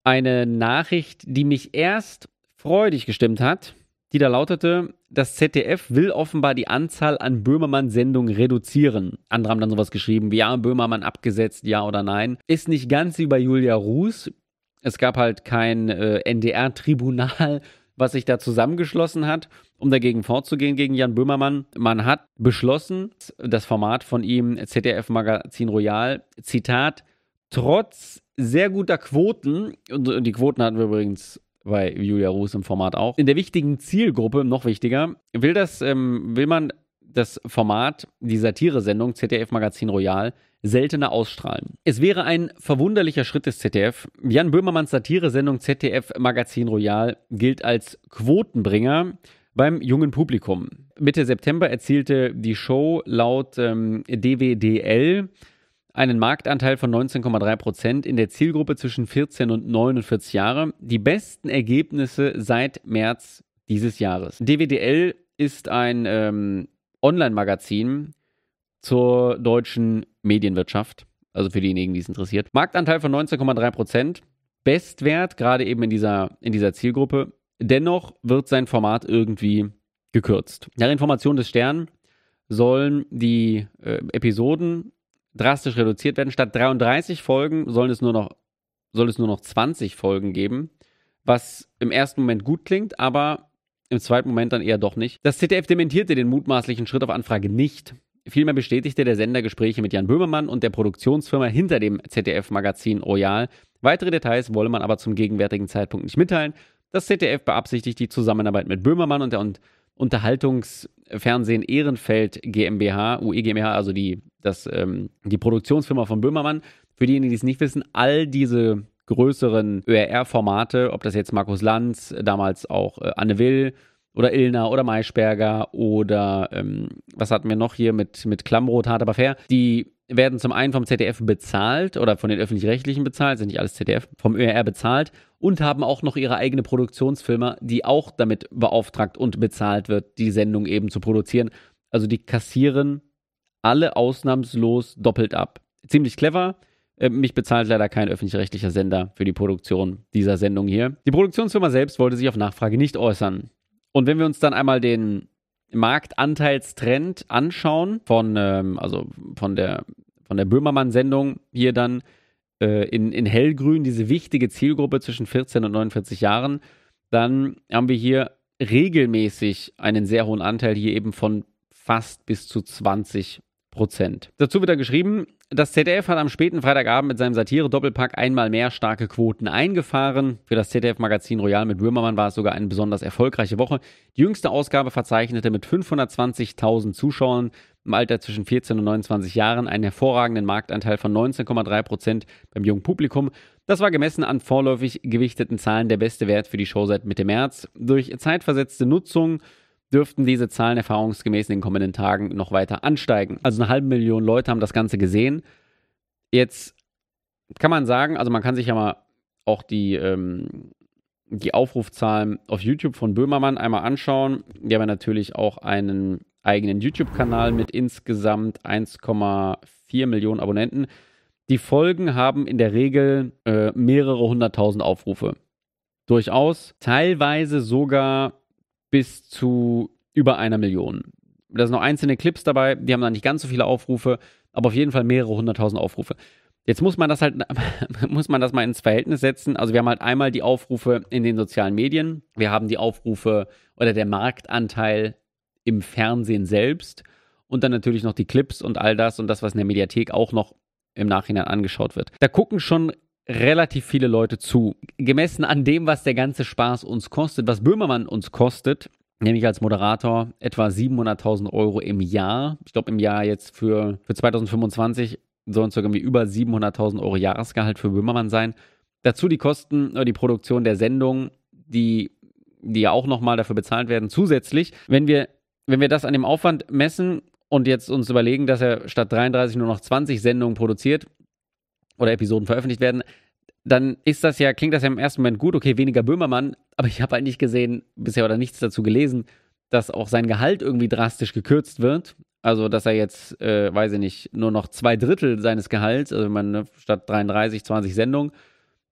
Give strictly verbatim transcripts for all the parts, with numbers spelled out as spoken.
eine Nachricht, die mich erst freudig gestimmt hat, die da lautete: Das Z D F will offenbar die Anzahl an Böhmermann-Sendungen reduzieren. Andere haben dann sowas geschrieben wie: Ja, Böhmermann abgesetzt, ja oder nein. Ist nicht ganz wie bei Julia Ruß. Es gab halt kein äh, N D R-Tribunal, was sich da zusammengeschlossen hat, um dagegen vorzugehen, gegen Jan Böhmermann. Man hat beschlossen, das Format von ihm, Z D F-Magazin Royal, Zitat, trotz sehr guter Quoten, und die Quoten hatten wir übrigens bei Julia Ruß im Format auch, in der wichtigen Zielgruppe, noch wichtiger, will, das, ähm, will man das Format, die Satire-Sendung Z D F-Magazin Royal, seltener ausstrahlen. Es wäre ein verwunderlicher Schritt des Z D F. Jan Böhmermanns Satire-Sendung Z D F-Magazin Royal gilt als Quotenbringer beim jungen Publikum. Mitte September erzielte die Show laut ähm, D W D L einen Marktanteil von neunzehn Komma drei Prozent in der Zielgruppe zwischen vierzehn und neunundvierzig Jahre. Die besten Ergebnisse seit März dieses Jahres. D W D L ist ein ähm, Online-Magazin zur deutschen Medienwirtschaft, also für diejenigen, die es interessiert. Marktanteil von neunzehn Komma drei Prozent, Bestwert, gerade eben in dieser, in dieser Zielgruppe. Dennoch wird sein Format irgendwie gekürzt. Nach Informationen des Stern sollen die äh, Episoden drastisch reduziert werden. Statt dreiunddreißig Folgen sollen es nur noch, soll es nur noch zwanzig Folgen geben, was im ersten Moment gut klingt, aber im zweiten Moment dann eher doch nicht. Das Z D F dementierte den mutmaßlichen Schritt auf Anfrage nicht. Vielmehr bestätigte der Sender Gespräche mit Jan Böhmermann und der Produktionsfirma hinter dem Z D F-Magazin Royal. Weitere Details wolle man aber zum gegenwärtigen Zeitpunkt nicht mitteilen. Das Z D F beabsichtigt die Zusammenarbeit mit Böhmermann und der Un- Unterhaltungsfernsehen Ehrenfeld GmbH, U E GmbH, also die, das, ähm, die Produktionsfirma von Böhmermann. Für diejenigen, die es nicht wissen, all diese größeren Ö R R-Formate, ob das jetzt Markus Lanz, damals auch äh, Anne Will oder Illner oder Maischberger oder ähm, was hatten wir noch hier mit, mit Klamroth, hart aber fair, die werden zum einen vom Z D F bezahlt oder von den Öffentlich-Rechtlichen bezahlt, sind nicht alles Z D F, vom Ö R R bezahlt und haben auch noch ihre eigene Produktionsfirma, die auch damit beauftragt und bezahlt wird, die Sendung eben zu produzieren. Also die kassieren alle ausnahmslos doppelt ab. Ziemlich clever. Äh, mich bezahlt leider kein öffentlich-rechtlicher Sender für die Produktion dieser Sendung hier. Die Produktionsfirma selbst wollte sich auf Nachfrage nicht äußern. Und wenn wir uns dann einmal den Marktanteilstrend anschauen von, ähm, also von der, von der Böhmermann-Sendung hier dann äh, in, in hellgrün, diese wichtige Zielgruppe zwischen vierzehn und neunundvierzig Jahren, dann haben wir hier regelmäßig einen sehr hohen Anteil hier eben von fast bis zu zwanzig Prozent. Dazu wird dann geschrieben, das Z D F hat am späten Freitagabend mit seinem Satire-Doppelpack einmal mehr starke Quoten eingefahren. Für das Z D F-Magazin Royal mit Böhmermann war es sogar eine besonders erfolgreiche Woche. Die jüngste Ausgabe verzeichnete mit fünfhundertzwanzigtausend Zuschauern im Alter zwischen vierzehn und neunundzwanzig Jahren einen hervorragenden Marktanteil von neunzehn Komma drei Prozent beim jungen Publikum. Das war gemessen an vorläufig gewichteten Zahlen der beste Wert für die Show seit Mitte März. Durch zeitversetzte Nutzung dürften diese Zahlen erfahrungsgemäß in den kommenden Tagen noch weiter ansteigen. Also eine halbe Million Leute haben das Ganze gesehen. Jetzt kann man sagen, also man kann sich ja mal auch die, ähm, die Aufrufzahlen auf YouTube von Böhmermann einmal anschauen. Die haben ja natürlich auch einen eigenen YouTube-Kanal mit insgesamt eins Komma vier Millionen Abonnenten. Die Folgen haben in der Regel äh, mehrere hunderttausend Aufrufe. Durchaus, teilweise sogar bis zu über einer Million. Da sind noch einzelne Clips dabei, die haben dann nicht ganz so viele Aufrufe, aber auf jeden Fall mehrere hunderttausend Aufrufe. Jetzt muss man das halt, muss man das mal ins Verhältnis setzen. Also wir haben halt einmal die Aufrufe in den sozialen Medien, wir haben die Aufrufe oder der Marktanteil im Fernsehen selbst und dann natürlich noch die Clips und all das und das, was in der Mediathek auch noch im Nachhinein angeschaut wird. Da gucken schon relativ viele Leute zu. Gemessen an dem, was der ganze Spaß uns kostet, was Böhmermann uns kostet, nämlich als Moderator etwa siebenhunderttausend Euro im Jahr. Ich glaube im Jahr jetzt für, für zweitausendfünfundzwanzig sollen es sogar irgendwie über siebenhunderttausend Euro Jahresgehalt für Böhmermann sein. Dazu die Kosten oder die Produktion der Sendung, die, die ja auch nochmal dafür bezahlt werden, zusätzlich. Wenn wir, wenn wir das an dem Aufwand messen und jetzt uns überlegen, dass er statt dreiunddreißig nur noch zwanzig Sendungen produziert, oder Episoden veröffentlicht werden, dann ist das ja, klingt das ja im ersten Moment gut, okay, weniger Böhmermann, aber ich habe halt nicht gesehen, bisher oder nichts dazu gelesen, dass auch sein Gehalt irgendwie drastisch gekürzt wird. Also, dass er jetzt, äh, weiß ich nicht, nur noch zwei Drittel seines Gehalts, also wenn man ne, statt dreiunddreißig, zwanzig Sendungen,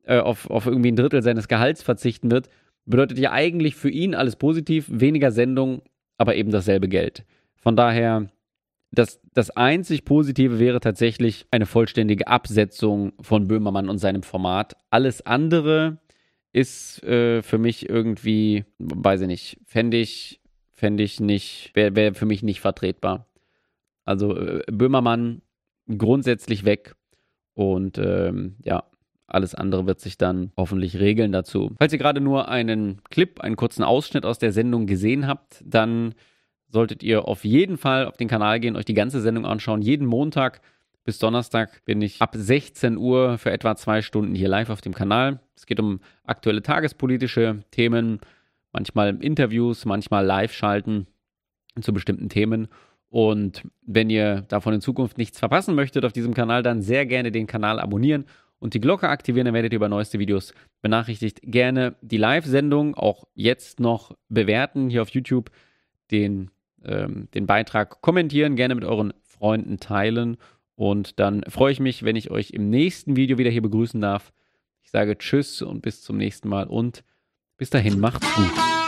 äh, auf, auf irgendwie ein Drittel seines Gehalts verzichten wird, bedeutet ja eigentlich für ihn alles positiv, weniger Sendung, aber eben dasselbe Geld. Von daher, das, das einzig Positive wäre tatsächlich eine vollständige Absetzung von Böhmermann und seinem Format. Alles andere ist äh, für mich irgendwie, weiß ich nicht, fände ich, fände ich nicht, wäre wär für mich nicht vertretbar. Also äh, Böhmermann grundsätzlich weg und ähm, ja, alles andere wird sich dann hoffentlich regeln dazu. Falls ihr gerade nur einen Clip, einen kurzen Ausschnitt aus der Sendung gesehen habt, dann solltet ihr auf jeden Fall auf den Kanal gehen, euch die ganze Sendung anschauen. Jeden Montag bis Donnerstag bin ich ab sechzehn Uhr für etwa zwei Stunden hier live auf dem Kanal. Es geht um aktuelle tagespolitische Themen, manchmal Interviews, manchmal Live-Schalten zu bestimmten Themen. Und wenn ihr davon in Zukunft nichts verpassen möchtet auf diesem Kanal, dann sehr gerne den Kanal abonnieren und die Glocke aktivieren, dann werdet ihr über neueste Videos benachrichtigt. Gerne die Live-Sendung auch jetzt noch bewerten hier auf YouTube, den, ähm, den Beitrag kommentieren, gerne mit euren Freunden teilen und dann freue ich mich, wenn ich euch im nächsten Video wieder hier begrüßen darf. Ich sage Tschüss und bis zum nächsten Mal und bis dahin macht's gut.